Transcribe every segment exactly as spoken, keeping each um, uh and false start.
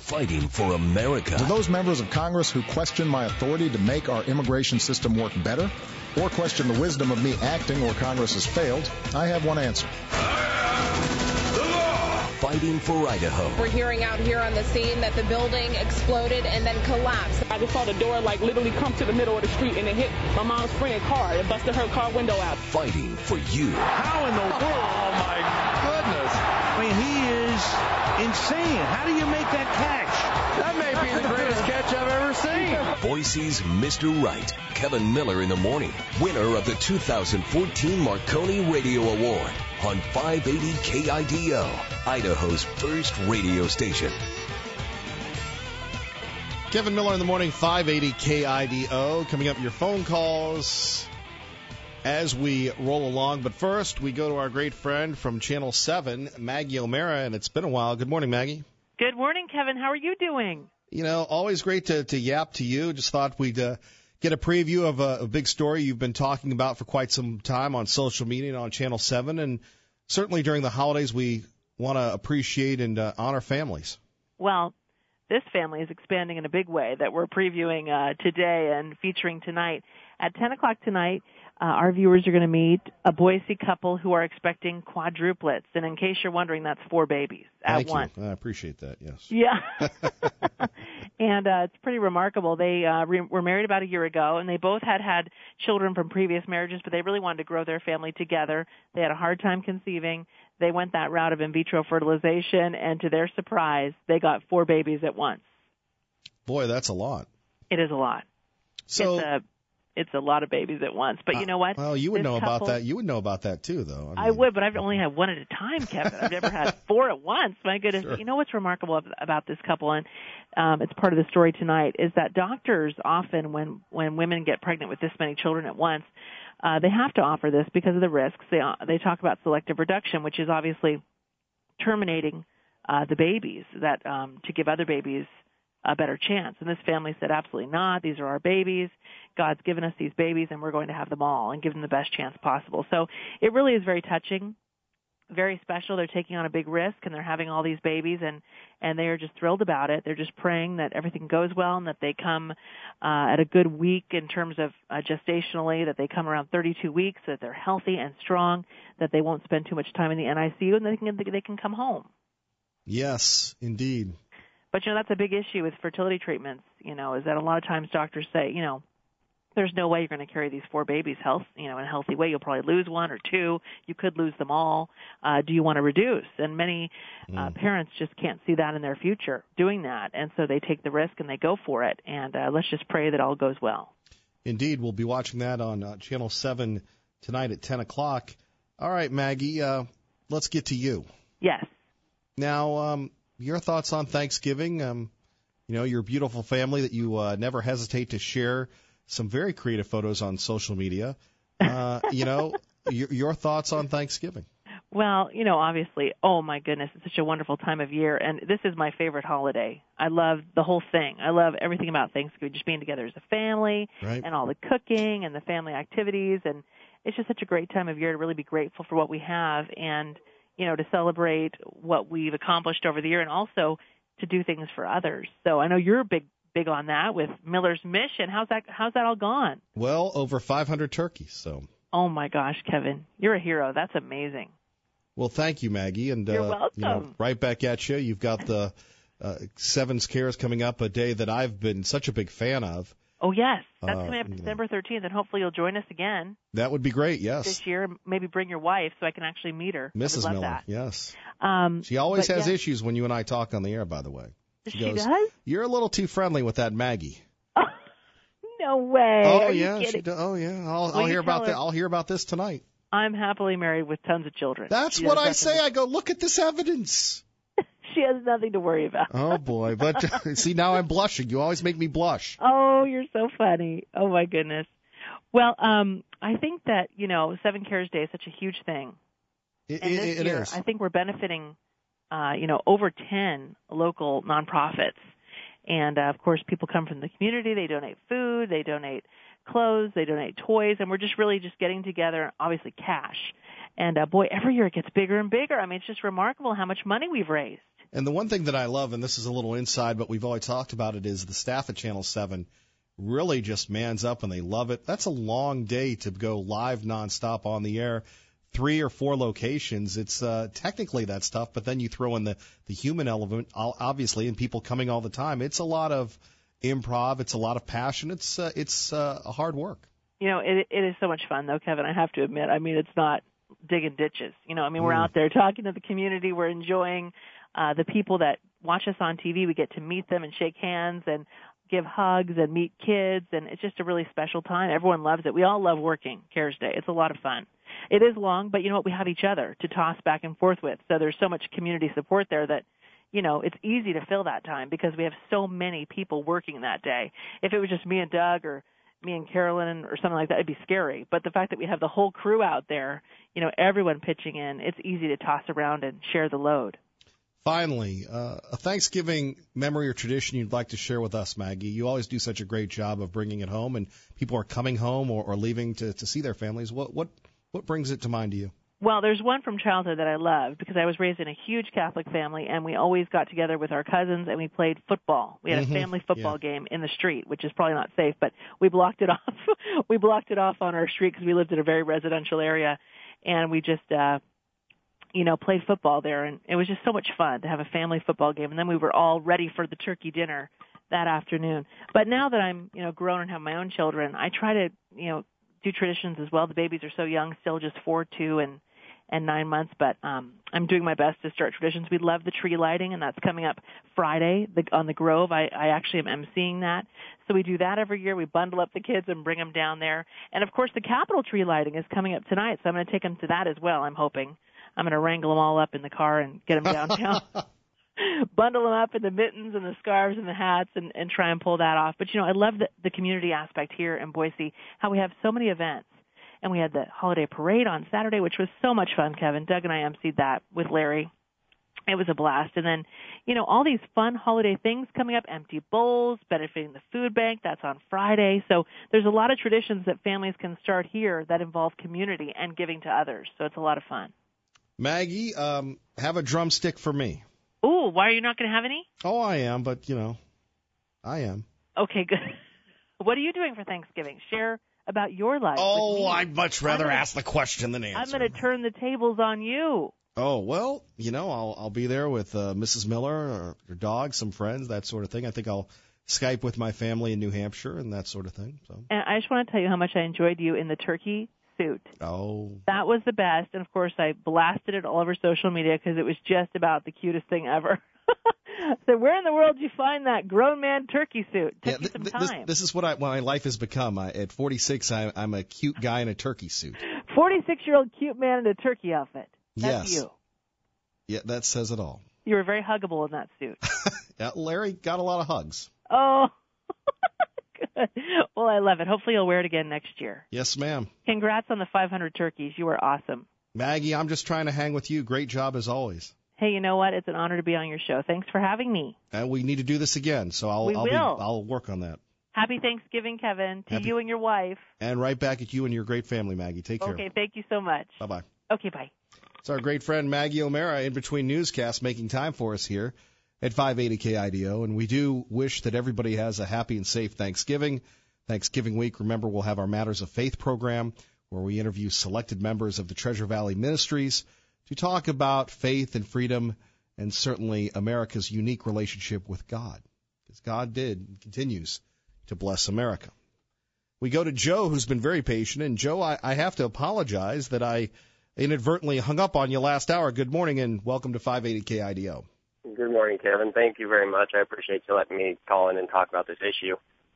fighting for America. To those members of Congress who question my authority to make our immigration system work better, or question the wisdom of me acting where Congress has failed, I have one answer. Fighting for Idaho. We're hearing out here on the scene that the building exploded and then collapsed. I just saw the door like literally come to the middle of the street and it hit my mom's friend's car. It busted her car window out. Fighting for you. How in the world? Oh my goodness. I mean, he is insane. How do you make that catch? That may be the greatest catch I've ever seen. Boise's Mister Right, Kevin Miller in the morning, winner of the two thousand fourteen Marconi Radio Award on five eighty K I D O, Idaho's first radio station. Kevin Miller in the morning, five eighty K I D O. Coming up, your phone calls as we roll along. But first, we go to our great friend from Channel seven, Maggie O'Mara, and it's been a while. Good morning, Maggie. Good morning, Kevin. How are you doing? You know, always great to, to yap to you. Just thought we'd uh, get a preview of a, a big story you've been talking about for quite some time on social media and on Channel seven. And certainly during the holidays, we want to appreciate and uh, honor families. Well, this family is expanding in a big way that we're previewing uh, today and featuring tonight. At ten o'clock tonight, uh, our viewers are going to meet a Boise couple who are expecting quadruplets. And in case you're wondering, that's four babies at Thank once. You. I appreciate that, yes. Yeah. And uh, it's pretty remarkable. They uh, re- were married about a year ago, and they both had had children from previous marriages, but they really wanted to grow their family together. They had a hard time conceiving. They went that route of in vitro fertilization, and to their surprise, they got four babies at once. Boy, that's a lot. It is a lot. So it's a, it's a lot of babies at once. But you know what? Well, you would This know couple, about that. You would know about that, too, though. I, mean, I would, but I've only had one at a time, Kevin. I've never had four at once. My goodness. Sure. You know what's remarkable about this couple, and um, it's part of the story tonight, is that doctors often, when, when women get pregnant with this many children at once, uh, they have to offer this because of the risks. They, uh, they talk about selective reduction, which is obviously terminating uh, the babies that um, to give other babies a better chance. And this family said, absolutely not. These are our babies. God's given us these babies, and we're going to have them all and give them the best chance possible. So it really is very touching, very special. They're taking on a big risk, and they're having all these babies, and, and they are just thrilled about it. They're just praying that everything goes well and that they come uh, at a good week in terms of uh, gestationally, that they come around thirty-two weeks, that they're healthy and strong, that they won't spend too much time in the N I C U, and they can, they can come home. Yes, indeed. But, you know, that's a big issue with fertility treatments, you know, is that a lot of times doctors say, you know, there's no way you're going to carry these four babies health, you know, in a healthy way. You'll probably lose one or two. You could lose them all. Uh, do you want to reduce? And many uh, mm. parents just can't see that in their future doing that. And so they take the risk and they go for it. And uh, let's just pray that all goes well. Indeed. We'll be watching that on uh, Channel seven tonight at ten o'clock. All right, Maggie, uh, let's get to you. Yes. Now, um, your thoughts on Thanksgiving, um, you know, your beautiful family that you uh, never hesitate to share some very creative photos on social media. Uh, you know, your, your thoughts on Thanksgiving? Well, you know, obviously, oh my goodness, it's such a wonderful time of year, and this is my favorite holiday. I love the whole thing. I love everything about Thanksgiving, just being together as a family, right, and all the cooking and the family activities, and it's just such a great time of year to really be grateful for what we have and, you know, to celebrate what we've accomplished over the year and also to do things for others. So I know you're big big on that with Miller's Mission. How's that how's that all gone? Well, over five hundred turkeys, so. Oh my gosh, Kevin, you're a hero. That's amazing. Well, thank you, Maggie, and you're uh, welcome. You know, right back at you. You've got the uh, Seven Scares coming up, a day that I've been such a big fan of. Oh, yes. That's uh, coming up December thirteenth, and hopefully you'll join us again. That would be great, yes. This year, maybe bring your wife so I can actually meet her. Missus I would love Miller, that. yes. Um, she always has yeah. issues when you and I talk on the air, by the way. She, she goes, does? You're a little too friendly with that Maggie. Oh, no way. Oh, Are yeah. you She do, oh, yeah. I'll, Will I'll you hear about tell that. her- I'll hear about this tonight. I'm happily married with tons of children. That's She what does I nothing say. to- I go, look at this evidence. She has nothing to worry about. Oh, boy. But see, now I'm blushing. You always make me blush. Oh, you're so funny. Oh, my goodness. Well, um, I think that, you know, Seven Cares Day is such a huge thing. It, and this it, it year, is. I think we're benefiting, uh, you know, over ten local nonprofits. And, uh, of course, people come from the community. They donate food. They donate clothes. They donate toys. And we're just really just getting together, obviously, cash. And, uh, boy, every year it gets bigger and bigger. I mean, it's just remarkable how much money we've raised. And the one thing that I love, and this is a little inside, but we've always talked about it, is the staff at Channel seven really just mans up and they love it. That's a long day to go live nonstop on the air, three or four locations. It's uh, technically that's tough, but then you throw in the, the human element, obviously, and people coming all the time. It's a lot of improv. It's a lot of passion. It's uh, it's uh, a hard work. You know, it, it is so much fun, though, Kevin, I have to admit. I mean, it's not digging ditches. You know, I mean, we're mm. out there talking to the community. We're enjoying uh, the people that watch us on T V. We get to meet them and shake hands and give hugs and meet kids, and it's just a really special time. Everyone loves it. We all love working CARES Day. It's a lot of fun. It is long, but you know what? We have each other to toss back and forth with. So there's so much community support there that, you know, it's easy to fill that time because we have so many people working that day. If it was just me and Doug or me and Carolyn or something like that, it'd be scary. But the fact that we have the whole crew out there, you know, everyone pitching in, it's easy to toss around and share the load. Finally, uh, a Thanksgiving memory or tradition you'd like to share with us, Maggie. You always do such a great job of bringing it home, and people are coming home or, or leaving to, to see their families. What what what brings it to mind to you? Well, there's one from childhood that I loved because I was raised in a huge Catholic family, and we always got together with our cousins and we played football. We had mm-hmm. a family football yeah. game in the street, which is probably not safe, but we blocked it off. we blocked it off on our street because we lived in a very residential area, and we just uh you know, played football there, and it was just so much fun to have a family football game. And then we were all ready for the turkey dinner that afternoon. But now that I'm, you know, grown and have my own children, I try to, you know, do traditions as well. The babies are so young, still just four, two, and and nine months. But um, I'm doing my best to start traditions. We love the tree lighting, and that's coming up Friday the, on the Grove. I, I actually am emceeing that. So we do that every year. We bundle up the kids and bring them down there. And, of course, the Capitol tree lighting is coming up tonight, so I'm going to take them to that as well, I'm hoping. I'm going to wrangle them all up in the car and get them downtown, bundle them up in the mittens and the scarves and the hats and, and try and pull that off. But, you know, I love the, the community aspect here in Boise, how we have so many events. And we had the holiday parade on Saturday, which was so much fun, Kevin. Doug and I emceed that with Larry. It was a blast. And then, you know, all these fun holiday things coming up, empty bowls, benefiting the food bank. That's on Friday. So there's a lot of traditions that families can start here that involve community and giving to others. So it's a lot of fun. Maggie, um, have a drumstick for me. Ooh, why are you not going to have any? Oh, I am, but, you know, I am. Okay, good. What are you doing for Thanksgiving? Share about your life. Oh, I'd much rather gonna, ask the question than answer. I'm going to turn the tables on you. Oh, well, you know, I'll I'll be there with uh, Missus Miller or her dog, some friends, that sort of thing. I think I'll Skype with my family in New Hampshire and that sort of thing. So. And I just want to tell you how much I enjoyed you in the turkey suit. Oh. That was the best. And, of course, I blasted it all over social media because it was just about the cutest thing ever. So where in the world did you find that grown man turkey suit? Took yeah, you some th- time. This, this is what I, my life has become. I, at forty-six, I, I'm a cute guy in a turkey suit. forty-six-year-old cute man in a turkey outfit. That's yes. you. Yeah, that says it all. You were very huggable in that suit. Yeah, Larry got a lot of hugs. Oh, good. Well, I love it. Hopefully you'll wear it again next year. Yes, ma'am. Congrats on the five hundred turkeys. You were awesome. Maggie, I'm just trying to hang with you. Great job as always. Hey, you know what? It's an honor to be on your show. Thanks for having me. And we need to do this again, so I'll we I'll, will. Be, I'll work on that. Happy Thanksgiving, Kevin, to Happy... you and your wife. And right back at you and your great family, Maggie. Take care. Okay, thank you so much. Bye-bye. Okay, bye. It's our great friend Maggie O'Mara in between newscasts making time for us here at five eighty K I D O. And we do wish that everybody has a happy and safe Thanksgiving. Thanksgiving week, remember, we'll have our Matters of Faith program where we interview selected members of the Treasure Valley Ministries to talk about faith and freedom and certainly America's unique relationship with God, because God did and continues to bless America. We go to Joe, who's been very patient. And, Joe, I, I have to apologize that I inadvertently hung up on you last hour. Good morning, and welcome to five eighty K I D O. Good morning, Kevin. Thank you very much. I appreciate you letting me call in and talk about this issue.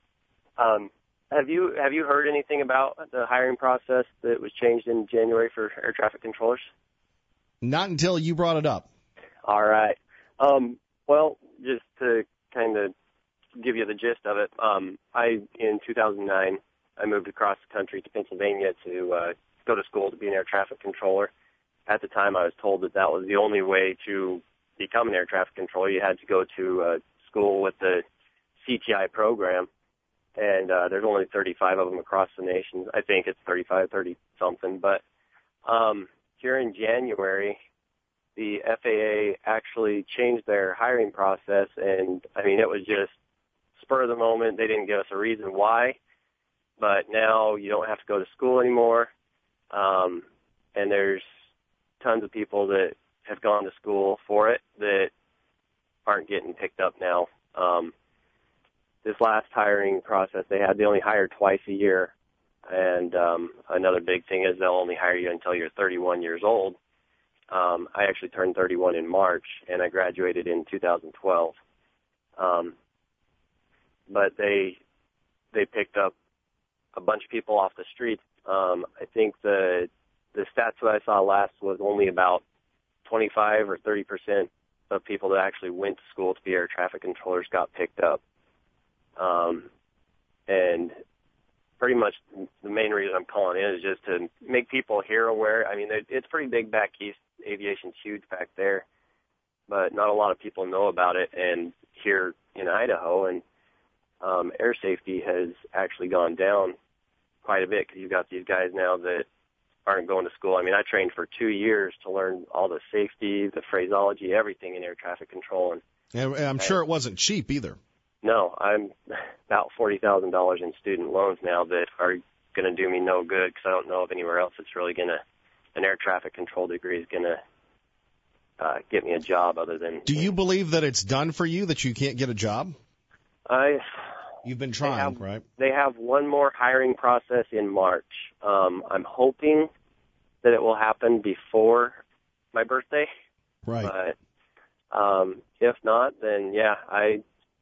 Um, have you have you heard anything about the hiring process that was changed in January for air traffic controllers? Not until you brought it up. All right. Um, well, just to kind of give you the gist of it, um, I in two thousand nine I moved across the country to Pennsylvania to uh, go to school to be an air traffic controller. At the time, I was told that that was the only way to become an air traffic controller. You had to go to uh, school with the C T I program, and uh, there's only thirty-five of them across the nation. I think it's thirty-five, thirty something. But um, here in January, the F A A actually changed their hiring process, and, I mean, it was just spur of the moment. They didn't give us a reason why, but now you don't have to go to school anymore, um, and there's tons of people that have gone to school for it that aren't getting picked up now. Um, this last hiring process they had, they only hired twice a year. And um, another big thing is they'll only hire you until you're thirty-one years old. Um, I actually turned thirty-one in March, and I graduated in two thousand twelve. Um, but they they picked up a bunch of people off the street. Um, I think the the stats that I saw last was only about twenty-five or thirty percent of people that actually went to school to be air traffic controllers got picked up. Um, and pretty much the main reason I'm calling in is just to make people here aware. I mean, it's pretty big back east. Aviation's huge back there, but not a lot of people know about it. And here in Idaho, and um, air safety has actually gone down quite a bit because you've got these guys now that aren't going to school. I mean, I trained for two years to learn all the safety, the phraseology, everything in air traffic control. And, and I'm sure it wasn't cheap either. No, I'm about forty thousand dollars in student loans now that are going to do me no good because I don't know of anywhere else that's really going to, an air traffic control degree is going to uh, get me a job other than. Do you believe that it's done for you, that you can't get a job? I. You've been trying, they have, right? They have one more hiring process in March. Um, I'm hoping that it will happen before my birthday. Right. But um, if not, then yeah, I.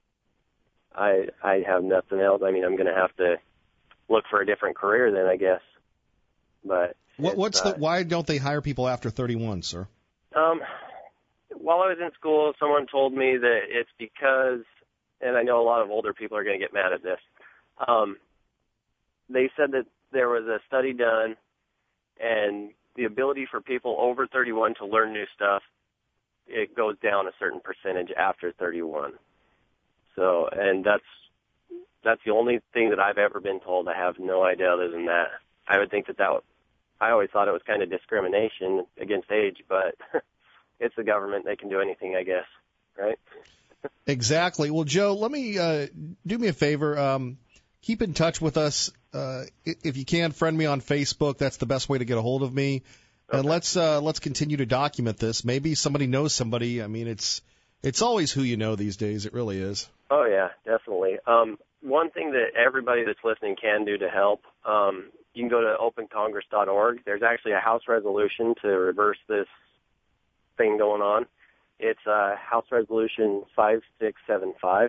I I have nothing else. I mean, I'm going to have to look for a different career then, I guess. But what, what's uh, the why don't they hire people after thirty-one, sir? Um, while I was in school, someone told me that it's because, and I know a lot of older people are going to get mad at this. Um, they said that there was a study done, and the ability for people over thirty-one to learn new stuff, it goes down a certain percentage after thirty-one. So, and that's that's the only thing that I've ever been told. I have no idea other than that. I would think that that would, I always thought it was kind of discrimination against age, but it's the government. They can do anything, I guess, right? Exactly. Well, Joe, let me uh, do me a favor. Um, keep in touch with us. Uh, if you can, friend me on Facebook. That's the best way to get a hold of me. Okay. And let's uh, let's continue to document this. Maybe somebody knows somebody. I mean, it's it's always who you know these days. It really is. Oh, yeah, definitely. Um, one thing that everybody that's listening can do to help, um, you can go to open congress dot org. There's actually a House resolution to reverse this thing going on. It's uh, House Resolution five six seven five.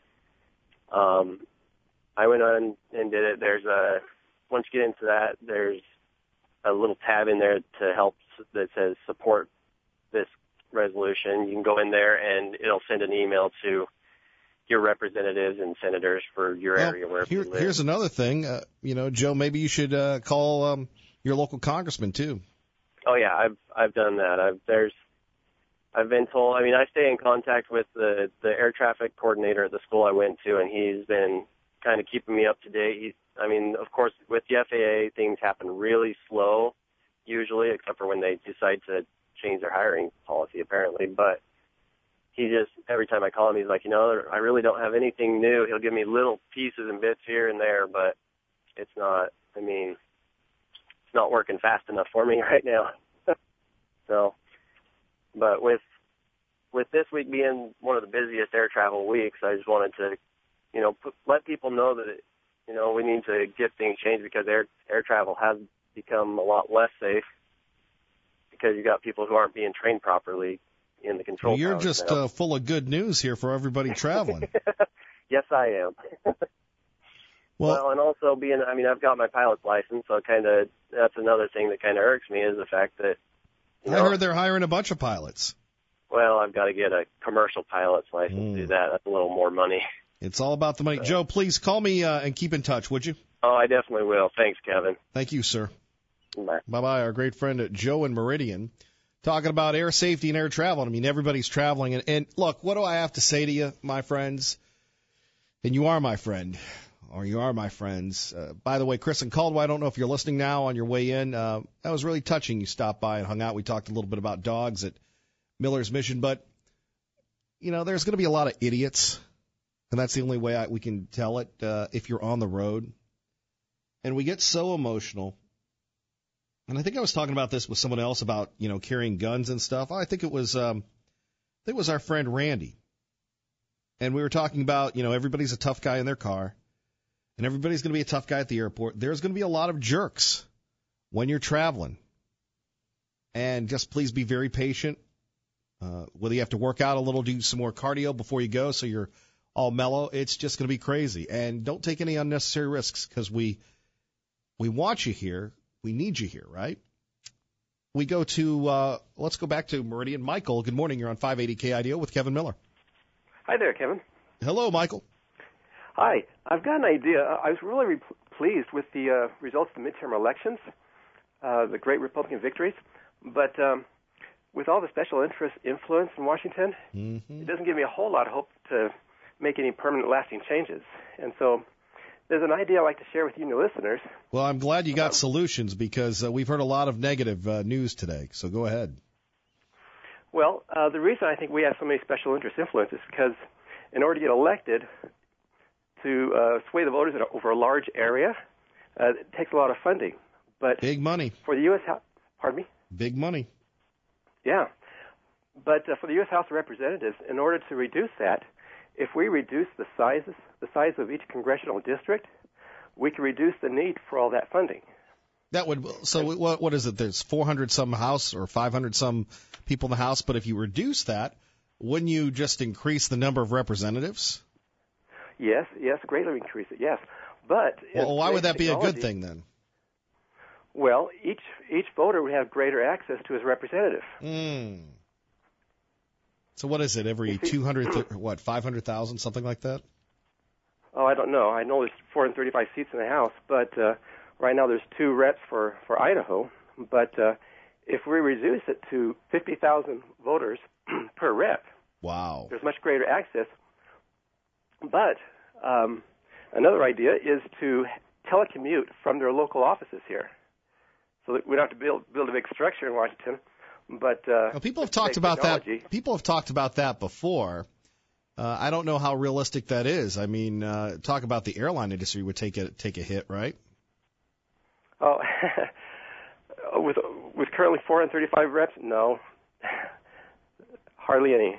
Um, I went on and did it. There's a, once you get into that, there's a little tab in there to help that says support this resolution. You can go in there and it'll send an email to your representatives and senators for your well, area wherever here, you live. Here's another thing. Uh, you know, Joe, maybe you should uh, call um, your local congressman, too. Oh, yeah, I've I've done that. I've there's I've been told, I mean, I stay in contact with the, the air traffic coordinator at the school I went to, and he's been kind of keeping me up to date. He's, I mean, of course, with the F A A, things happen really slow, usually, except for when they decide to change their hiring policy, apparently. But he just, every time I call him, he's like, you know, I really don't have anything new. He'll give me little pieces and bits here and there, but it's not, I mean, it's not working fast enough for me right now. So, but with with this week being one of the busiest air travel weeks, I just wanted to, you know, put, let people know that, it, you know, we need to get things changed because air air travel has become a lot less safe because you got people who aren't being trained properly in the control. Well, you're just uh, full of good news here for everybody traveling. Yes, I am. well, well, and also being, I mean, I've got my pilot's license, so kind of that's another thing that kind of irks me is the fact that, you know, I heard they're hiring a bunch of pilots. Well, I've got to get a commercial pilot's license mm. to do that. That's a little more money. It's all about the money. So, Joe, please call me uh, and keep in touch, would you? Oh, I definitely will. Thanks, Kevin. Thank you, sir. Bye. Bye-bye. Our great friend at Joe in Meridian talking about air safety and air travel. I mean, everybody's traveling. And, and look, what do I have to say to you, my friends? And you are my friend, or you are my friends. Uh, by the way, Chris and Caldwell, I don't know if you're listening now on your way in. Uh, that was really touching. You stopped by and hung out. We talked a little bit about dogs at Miller's mission. But, you know, there's going to be a lot of idiots, and that's the only way I, we can tell it uh, if you're on the road. And we get so emotional. And I think I was talking about this with someone else about, you know, carrying guns and stuff. I think it was, um, I think it was our friend Randy. And we were talking about, you know, everybody's a tough guy in their car, and everybody's going to be a tough guy at the airport. There's going to be a lot of jerks when you're traveling. And just please be very patient. Uh, whether you have to work out a little, do some more cardio before you go so you're all mellow, it's just going to be crazy. And don't take any unnecessary risks, because we we want you here. We need you here, right? We go to, uh, let's go back to Meridian. Michael, good morning. You're on five eighty K I D O with Kevin Miller. Hi there, Kevin. Hello, Michael. Hi. I've got an idea. I was really re- pleased with the uh, results of the midterm elections, uh, the great Republican victories. But um, with all the special interest influence in Washington, mm-hmm. it doesn't give me a whole lot of hope to make any permanent, lasting changes. And so there's an idea I'd like to share with you, new listeners. Well, I'm glad you got um, solutions, because uh, we've heard a lot of negative uh, news today. So go ahead. Well, uh, the reason I think we have so many special interest influences is because in order to get elected to uh, sway the voters over a large area, uh, it takes a lot of funding. But big money. For the U S House, pardon me? Big money. Yeah. But uh, for the U S House of Representatives, in order to reduce that, if we reduce the sizes, the size of each congressional district, we can reduce the need for all that funding. That would so what what is it? There's four hundred some House or five hundred some people in the House, but if you reduce that, wouldn't you just increase the number of representatives? Yes, yes, greatly increase it. Yes, but well, why would that be a good thing then? Well, each each voter would have greater access to his representative. Mm. So what is it? Every two hundred, what, five hundred thousand, something like that? Oh, I don't know. I know there's four hundred thirty-five seats in the House, but uh, right now there's two reps for, for Idaho. But uh, if we reduce it to fifty thousand voters per rep, wow, there's much greater access. But um, another idea is to telecommute from their local offices here, so that we don't have to build build a big structure in Washington. But uh, well, people have talked about technology. that. People have talked about that before. Uh, I don't know how realistic that is. I mean, uh, talk about the airline industry would take a take a hit, right? Oh, with with currently four hundred thirty-five reps, no, hardly any.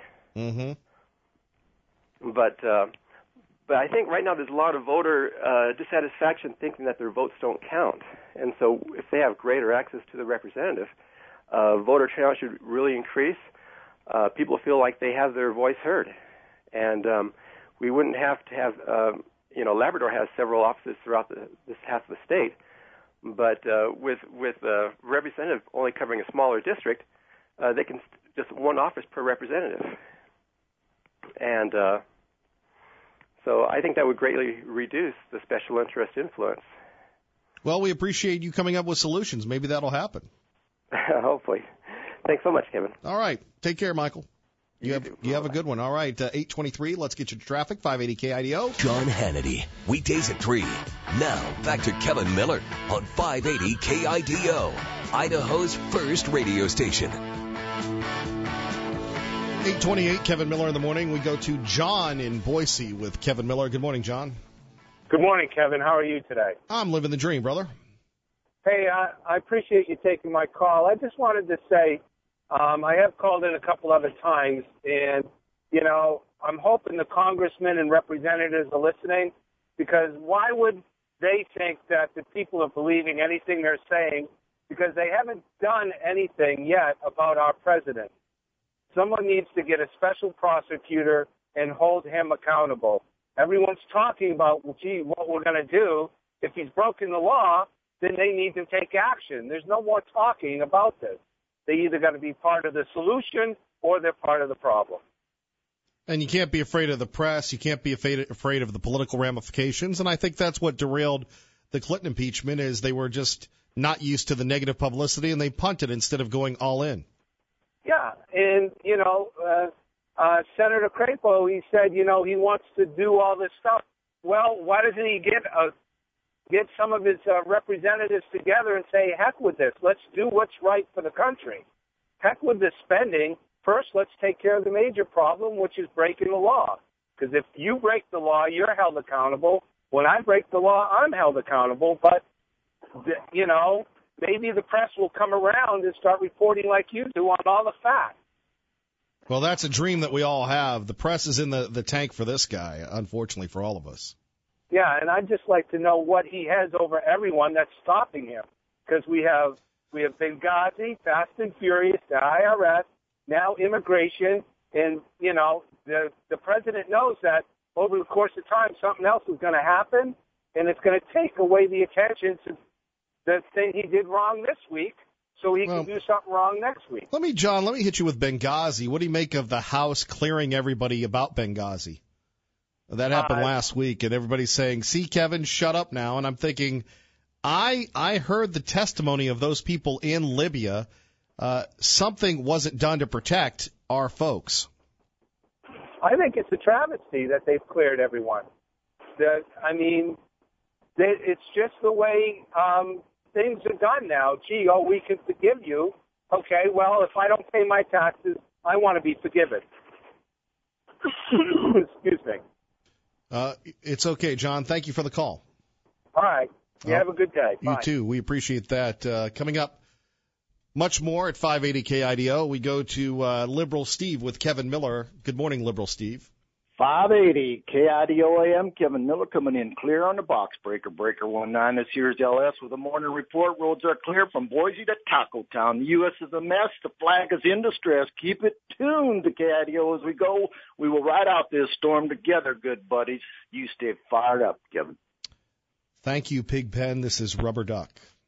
Mm-hmm. But uh, but I think right now there's a lot of voter uh, dissatisfaction, thinking that their votes don't count, and so if they have greater access to the representative, uh, voter turnout should really increase. Uh, people feel like they have their voice heard. And um, we wouldn't have to have, uh, you know, Labrador has several offices throughout the, this half of the state, but uh, with with a representative only covering a smaller district, uh, they can st- just one office per representative. And uh, so I think that would greatly reduce the special interest influence. Well, we appreciate you coming up with solutions. Maybe that'll happen. Hopefully. Thanks so much, Kevin. All right. Take care, Michael. You have you have a good one. All right, uh, eight twenty-three, let's get you to traffic, five eighty K I D O. John Hannity, weekdays at three. Now, back to Kevin Miller on five eighty K I D O, Idaho's first radio station. eight twenty-eight, Kevin Miller in the morning. We go to John in Boise with Kevin Miller. Good morning, John. Good morning, Kevin. How are you today? I'm living the dream, brother. Hey, I, I appreciate you taking my call. I just wanted to say, Um, I have called in a couple other times, and, you know, I'm hoping the congressmen and representatives are listening, because why would they think that the people are believing anything they're saying, because they haven't done anything yet about our president. Someone needs to get a special prosecutor and hold him accountable. Everyone's talking about, well, gee, what we're going to do. If he's broken the law, then they need to take action. There's no more talking about this. They either got to be part of the solution or they're part of the problem. And you can't be afraid of the press. You can't be afraid afraid of the political ramifications. And I think that's what derailed the Clinton impeachment, is they were just not used to the negative publicity, and they punted instead of going all in. Yeah, and, you know, uh, uh, Senator Crapo, he said, you know, he wants to do all this stuff. Well, why doesn't he get a get some of his uh, representatives together and say, heck with this. Let's do what's right for the country. Heck with the spending. first let's take care of the major problem, which is breaking the law. Because if you break the law, you're held accountable. When I break the law, I'm held accountable. But, you know, maybe the press will come around and start reporting like you do on all the facts. Well, that's a dream that we all have. The press is in the, the tank for this guy, unfortunately for all of us. Yeah, and I'd just like to know what he has over everyone that's stopping him. Because we have we have Benghazi, Fast and Furious, the I R S, now immigration, and, you know, the the president knows that over the course of time something else is going to happen, and it's going to take away the attention to the thing he did wrong this week so he well, can do something wrong next week. Let me, John, let me hit you with Benghazi. What do you make of the House clearing everybody about Benghazi? That happened uh, last week, and everybody's saying, see, Kevin, shut up now. And I'm thinking, I I heard the testimony of those people in Libya. Uh, something wasn't done to protect our folks. I think it's a travesty that they've cleared everyone. That I mean, they, it's just the way um, things are done now. Gee, oh, we can forgive you. Okay, well, if I don't pay my taxes, I want to be forgiven. Excuse me. Uh, it's okay, John. Thank you for the call. All right. You uh, have a good day. You Bye. too. We appreciate that. Uh, coming up, much more at five eighty K I D O. We go to uh, Liberal Steve with Kevin Miller. Good morning, Liberal Steve. five eighty K I D O A M, Kevin Miller coming in clear on the box breaker. Breaker one nine, this here's L S with a morning report. Roads are clear from Boise to Taco Town. The U S is a mess. The flag is in distress. Keep it tuned to K I D O as we go. We will ride out this storm together, good buddies. You stay fired up, Kevin. Thank you, Pigpen. This is Rubber Duck.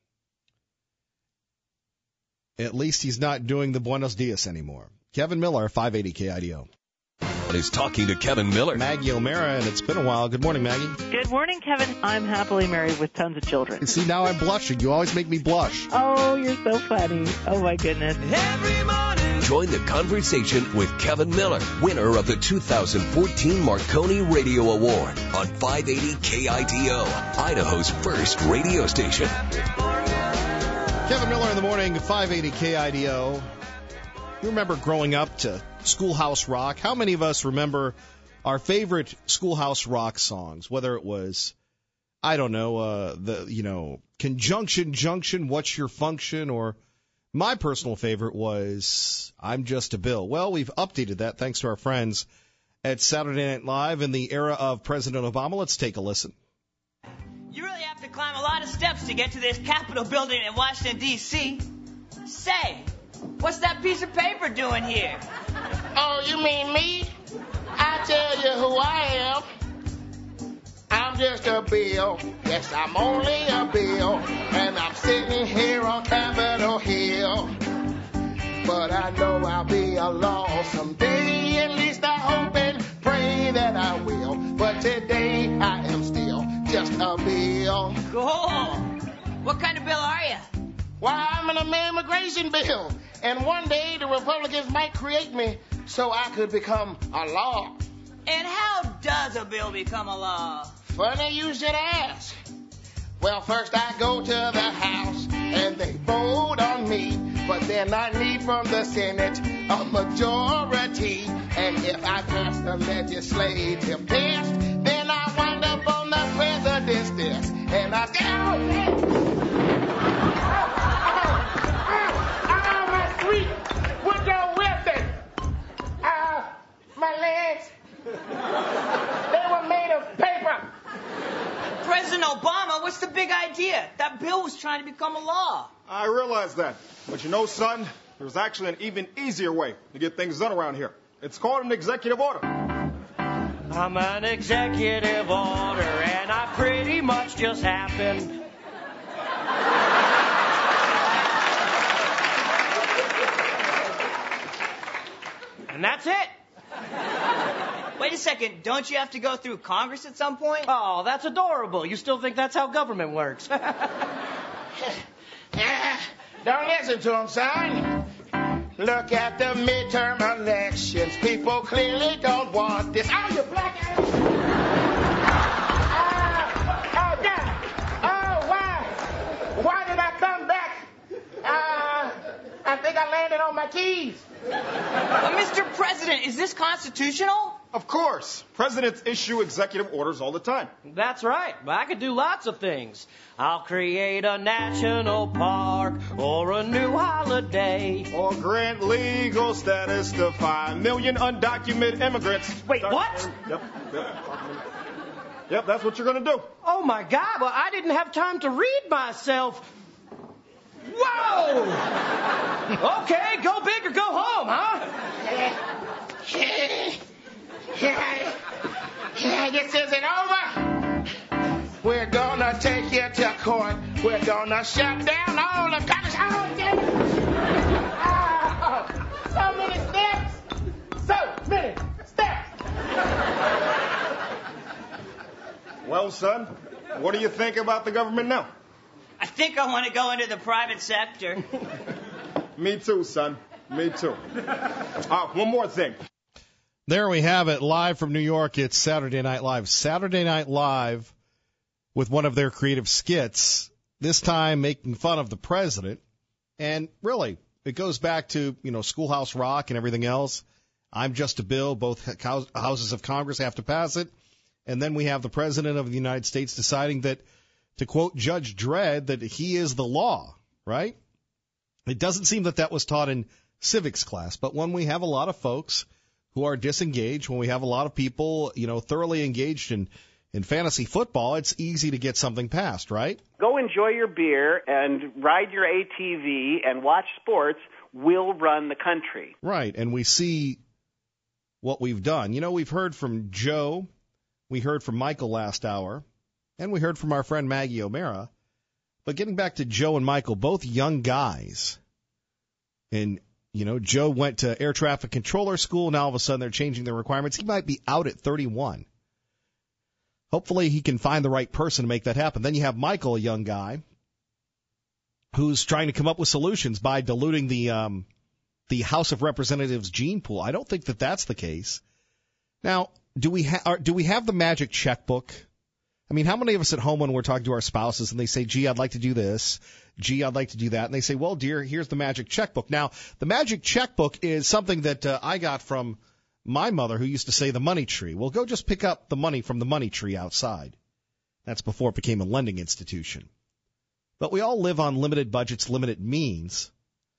At least he's not doing the Buenos Dias anymore. Kevin Miller, five eighty K I D O. Is talking to Kevin Miller. Maggie O'Mara, and it's been a while. Good morning, Maggie. Good morning, Kevin. I'm happily married with tons of children. See, now I'm blushing. You always make me blush. Oh, you're so funny. Oh, my goodness. Every morning. Join the conversation with Kevin Miller, winner of the two thousand fourteen Marconi Radio Award on five eighty K I D O, Idaho's first radio station. Kevin Miller in the morning, five eighty K I D O. You remember growing up to Schoolhouse Rock? How many of us remember our favorite Schoolhouse Rock songs? Whether it was, I don't know, uh, the you know, Conjunction Junction, What's Your Function, or my personal favorite was I'm Just a Bill. Well, we've updated that thanks to our friends at Saturday Night Live in the era of President Obama. Let's take a listen. You really have to climb a lot of steps to get to this Capitol building in Washington, D C Say, what's that piece of paper doing here? Oh, you mean me? I tell you who I am. I'm just a bill. Yes, I'm only a bill. And I'm sitting here on Capitol Hill. But I know I'll be a law someday. At least I hope and pray that I will. But today I am still just a bill. Cool. What kind of bill are you? Why, I'm an immigration bill. And one day the Republicans might create me so I could become a law. And how does a bill become a law? Funny you should ask. Well, first I go to the House and they vote on me. But then I need from the Senate a majority. And if I pass the legislative test, then I wind up on the president's desk. And I say, oh, oh, my sweet, Woodrow Wilson. Uh, my legs, they were made of paper. President Obama, what's the big idea? That bill was trying to become a law. I realize that. But you know, son, there's actually an even easier way to get things done around here. It's called an executive order. I'm an executive order, and I pretty much just happened. And that's it. Wait a second, don't you have to go through Congress at some point? Oh, that's adorable. You still think that's how government works. Don't listen to him, son. Look at the midterm elections. People clearly don't want this. Oh, you black ass. uh, oh, Dad. Oh, why? Why did I come back? Uh, I think I landed on my keys. Well, is this constitutional? Of course. Presidents issue executive orders all the time. That's right. I could do lots of things. I'll create a national park or a new holiday. Or grant legal status to five million undocumented immigrants. Wait, what? Yep, yep. Yep, that's what you're going to do. Oh, my God. Well, I didn't have time to read myself. Whoa! Okay, go big or go home, huh? This isn't over. We're gonna take you to court. We're gonna shut down all the Congress. Oh, so many steps. So many steps. Well, son, what do you think about the government now? I think I want to go into the private sector. Me too, son. Me too. Uh, one more thing. There we have it, live from New York. It's Saturday Night Live. Saturday Night Live with one of their creative skits, this time making fun of the president. And really, it goes back to, you know, Schoolhouse Rock and everything else. I'm just a bill. Both houses of Congress have to pass it. And then we have the president of the United States deciding that, to quote Judge Dredd, that he is the law, right? It doesn't seem that that was taught in civics class. But when we have a lot of folks who are disengaged, when we have a lot of people, you know, thoroughly engaged in, in fantasy football, it's easy to get something passed, right? Go enjoy your beer and ride your A T V and watch sports. We'll run the country. Right, and we see what we've done. You know, we've heard from Joe, we heard from Michael last hour, and we heard from our friend Maggie O'Mara. But getting back to Joe and Michael, both young guys, and you know, Joe went to air traffic controller school. Now all of a sudden they're changing their requirements. He might be out at thirty-one. Hopefully he can find the right person to make that happen. Then you have Michael, a young guy, who's trying to come up with solutions by diluting the um, the House of Representatives gene pool. I don't think that that's the case. Now, do we ha- do we have the magic checkbook? I mean, how many of us at home when we're talking to our spouses and they say, gee, I'd like to do this, gee, I'd like to do that, and they say, well, dear, here's the magic checkbook. Now, the magic checkbook is something that uh, I got from my mother, who used to say the money tree. Well, go just pick up the money from the money tree outside. That's before it became a lending institution. But we all live on limited budgets, limited means.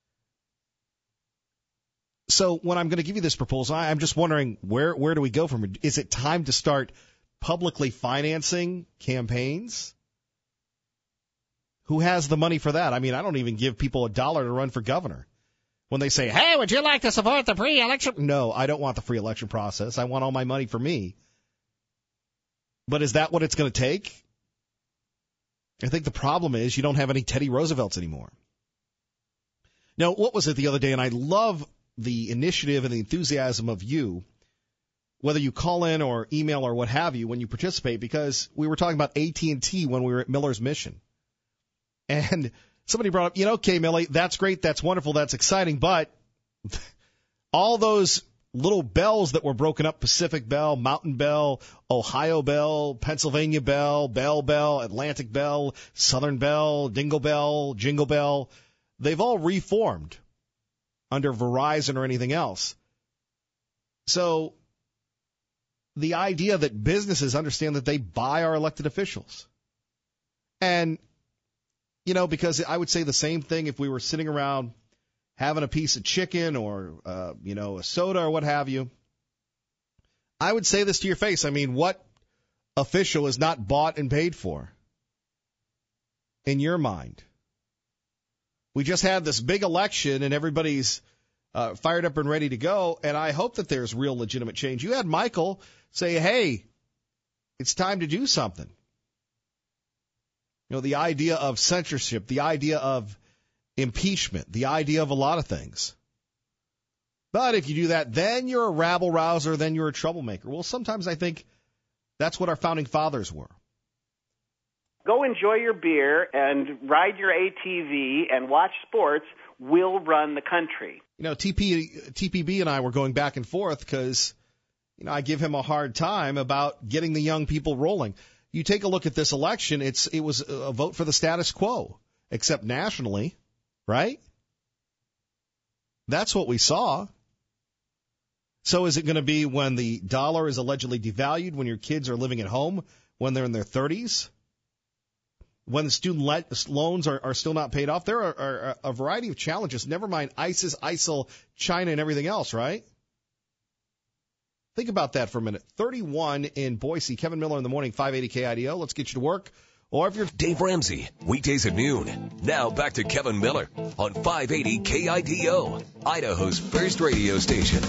So when I'm going to give you this proposal, I'm just wondering, where where do we go from it? Is it time to start publicly financing campaigns? Who has the money for that? I mean, I don't even give people a dollar to run for governor. When they say, hey, would you like to support the free election? No, I don't want the free election process. I want all my money for me. But is that what it's going to take? I think the problem is you don't have any Teddy Roosevelts anymore. Now, what was it the other day? And I love the initiative and the enthusiasm of you, whether you call in or email or what have you when you participate, because we were talking about A T and T when we were at Miller's Mission. And somebody brought up, you know, okay, Millie, that's great, that's wonderful, that's exciting, but all those little bells that were broken up, Pacific Bell, Mountain Bell, Ohio Bell, Pennsylvania Bell, Bell Bell, Atlantic Bell, Southern Bell, Dingle Bell, Jingle Bell, they've all reformed under Verizon or anything else. So the idea that businesses understand that they buy our elected officials. And, you know, because I would say the same thing if we were sitting around having a piece of chicken or, uh, you know, a soda or what have you. I would say this to your face. I mean, what official is not bought and paid for in your mind? We just had this big election and everybody's uh, fired up and ready to go, and I hope that there's real legitimate change. You had Michael say, hey, it's time to do something. You know, the idea of censorship, the idea of impeachment, the idea of a lot of things. But if you do that, then you're a rabble-rouser, then you're a troublemaker. Well, sometimes I think that's what our founding fathers were. Go enjoy your beer and ride your A T V and watch sports. We'll run the country. You know, T P, T P B and I were going back and forth because, you know, I give him a hard time about getting the young people rolling. You take a look at this election, it's it was a vote for the status quo, except nationally, right? That's what we saw. So is it going to be when the dollar is allegedly devalued, when your kids are living at home, when they're in their thirties, when the student le- loans are, are still not paid off? There are, are a variety of challenges, never mind ISIS, ISIL, China, and everything else, right? Think about that for a minute. thirty-one in Boise. Kevin Miller in the morning, five eighty K I D O. Let's get you to work. Or if you're Dave Ramsey, weekdays at noon. Now back to Kevin Miller on five eighty K I D O, Idaho's first radio station.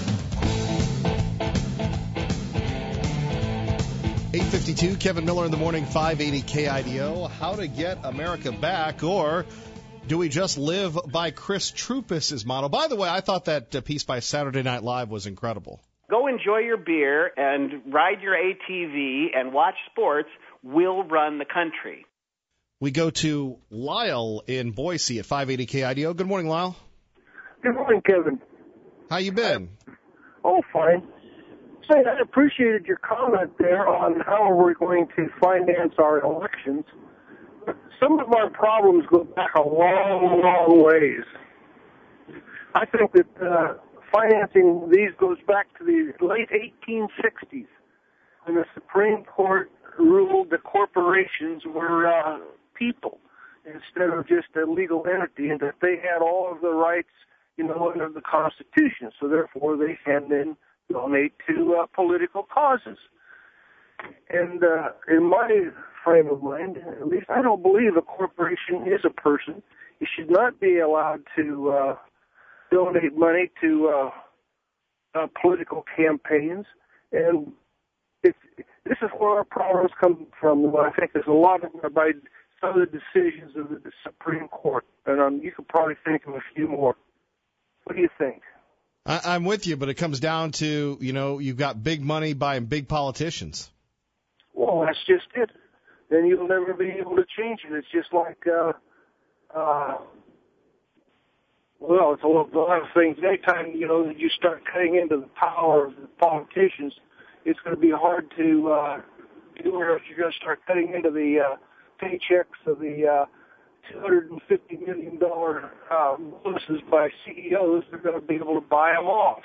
eight fifty-two, Kevin Miller in the morning, five eighty K I D O. How to get America back, or do we just live by Chris Troupis' motto? By the way, I thought that uh, piece by Saturday Night Live was incredible. Go enjoy your beer and ride your A T V and watch sports. We'll run the country. We go to Lyle in Boise at five eighty K I D O. Good morning, Lyle. Good morning, Kevin. How you been? Oh, fine. Say, I appreciated your comment there on how we're going to finance our elections. Some of our problems go back a long, long ways. I think that uh, financing these goes back to the late eighteen sixties, when the Supreme Court ruled that corporations were uh, people instead of just a legal entity, and that they had all of the rights, you know, under the Constitution. So therefore, they can then donate to uh, political causes. And uh, in my frame of mind, at least, I don't believe a corporation is a person. You should not be allowed to uh, donate money to uh, uh, political campaigns. And it's, this is where our problems come from. I think there's a lot of them by some of the decisions of the Supreme Court. And um, you could probably think of a few more. What do you think? I, I'm with you, but it comes down to, you know, you've got big money buying big politicians. Well, that's just it. Then you'll never be able to change it. It's just like, uh, uh, well, it's a lot, a lot of things. Anytime, you know, you start cutting into the power of the politicians, it's going to be hard to uh, do it if you're going to start cutting into the uh, paychecks of the uh, two hundred fifty million dollars uh, bonuses by C E Os. They're going to be able to buy them off.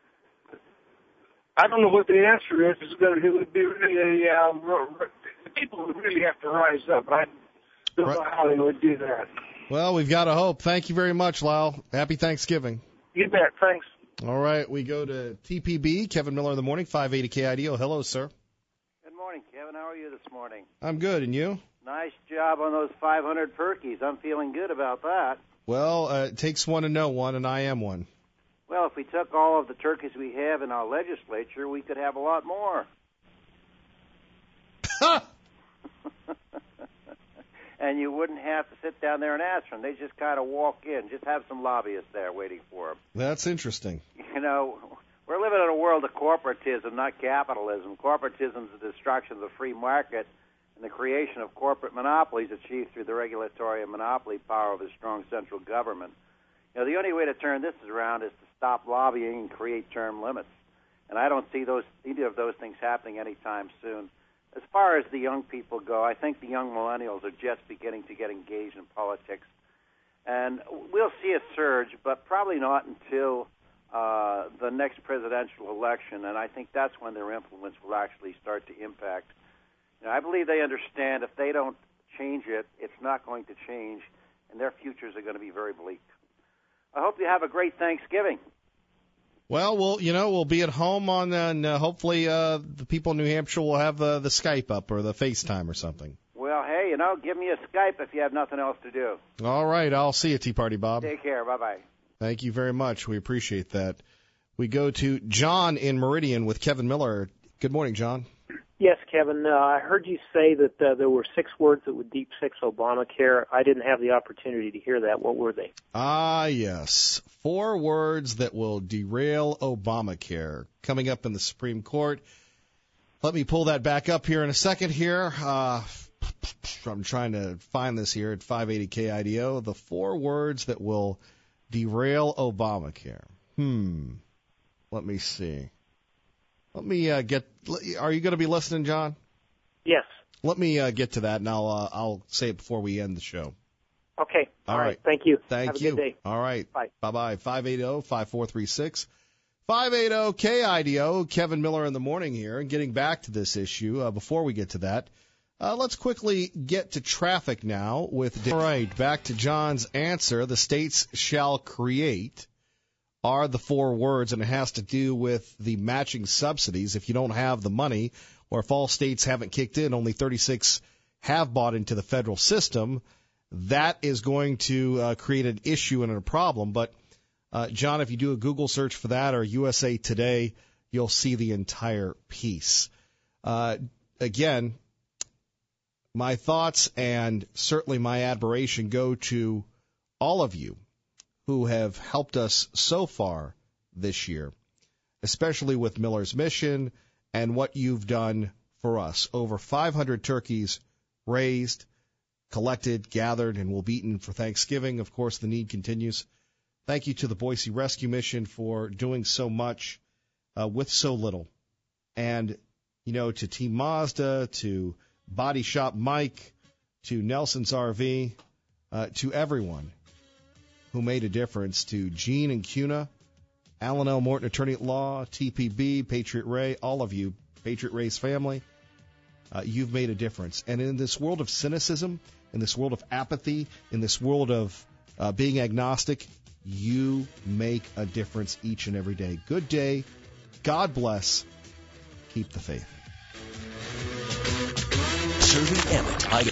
I don't know what the answer is. It's going to, it would be really a, uh, people would really have to rise up. I don't know how they would do that. Well, we've got to hope. Thank you very much, Lyle. Happy Thanksgiving. You bet. Thanks. All right, we go to T P B, Kevin Miller in the morning, five eighty K I D O. Hello, sir. Good morning, Kevin. How are you this morning? I'm good, and you? Nice job on those five hundred turkeys. I'm feeling good about that. Well, uh, it takes one to know one, and I am one. Well, if we took all of the turkeys we have in our legislature, we could have a lot more. And you wouldn't have to sit down there and ask them. They just kind of walk in. Just have some lobbyists there waiting for them. That's interesting. You know, we're living in a world of corporatism, not capitalism. Corporatism is the destruction of the free market and the creation of corporate monopolies achieved through the regulatory and monopoly power of a strong central government. You know, the only way to turn this around is to stop lobbying and create term limits. And I don't see those either of those things happening anytime soon. As far as the young people go, I think the young millennials are just beginning to get engaged in politics. And we'll see a surge, but probably not until uh, the next presidential election. And I think that's when their influence will actually start to impact. You know, I believe they understand if they don't change it, it's not going to change, and their futures are going to be very bleak. I hope you have a great Thanksgiving. Well, we'll you know we'll be at home on, uh, and uh, hopefully uh, the people in New Hampshire will have uh, the Skype up or the FaceTime or something. Well, hey, you know, give me a Skype if you have nothing else to do. All right, I'll see you, Tea Party Bob. Take care. Bye bye. Thank you very much. We appreciate that. We go to John in Meridian with Kevin Miller. Good morning, John. Yes, Kevin. Uh, I heard you say that uh, there were six words that would deep fix Obamacare. I didn't have the opportunity to hear that. What were they? Ah, yes. Four words that will derail Obamacare. Coming up in the Supreme Court. Let me pull that back up here in a second here. Uh, I'm trying to find this here at five eighty K I D O. The four words that will derail Obamacare. Hmm. Let me see. Let me uh, get. Are you going to be listening, John? Yes. Let me uh, get to that, and I'll uh, I'll say it before we end the show. Okay. All All right. right. Thank you. Thank Have you. a good day. All right. Bye. Bye bye. Five eight zero five four three six. five eighty K I D O, Kevin Miller in the morning here. And getting back to this issue, uh, before we get to that, uh, let's quickly get to traffic now. With All right, back to John's answer. The states shall create are the four words, and it has to do with the matching subsidies. If you don't have the money, or if all states haven't kicked in, only thirty-six have bought into the federal system, that is going to uh, create an issue and a problem. But, uh, John, if you do a Google search for that or U S A Today, you'll see the entire piece. Uh, again, my thoughts and certainly my admiration go to all of you who have helped us so far this year, especially with Miller's Mission and what you've done for us. Over five hundred turkeys raised, collected, gathered, and will be eaten for Thanksgiving. Of course, the need continues. Thank you to the Boise Rescue Mission for doing so much uh, with so little. And, you know, to Team Mazda, to Body Shop Mike, to Nelson's R V, uh, to everyone who made a difference, to Gene and Cuna, Alan L. Morton, Attorney at Law, T P B, Patriot Ray, all of you, Patriot Ray's family, uh, you've made a difference. And in this world of cynicism, in this world of apathy, in this world of uh, being agnostic, you make a difference each and every day. Good day. God bless. Keep the faith. Serving Emmett.